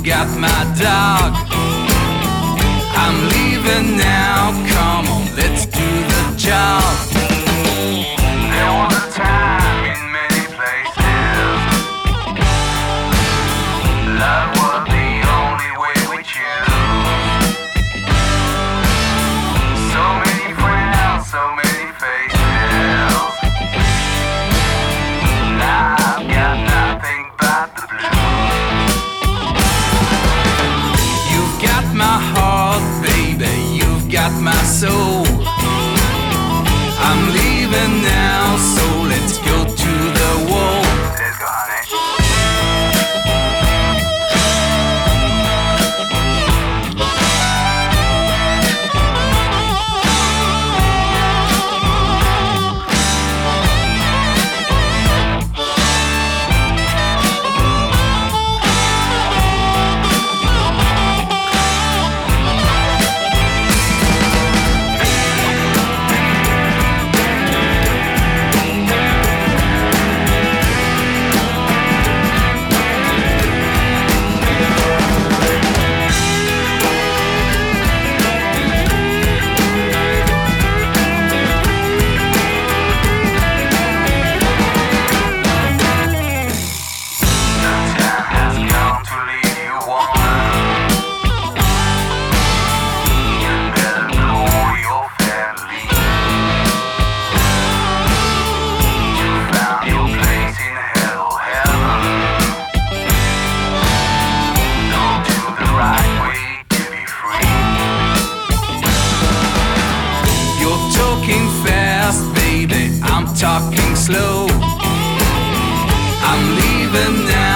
got my dog. I'm leaving now, come on, let's do the job. There was a time in many places love was the only way we choose. So many friends, so many faces. Now I've got nothing but the blues. You've got my heart, baby, you've got my soul. I'm leaving now, so let's go to the wall. Let's go, honey. Talking slow. I'm leaving now.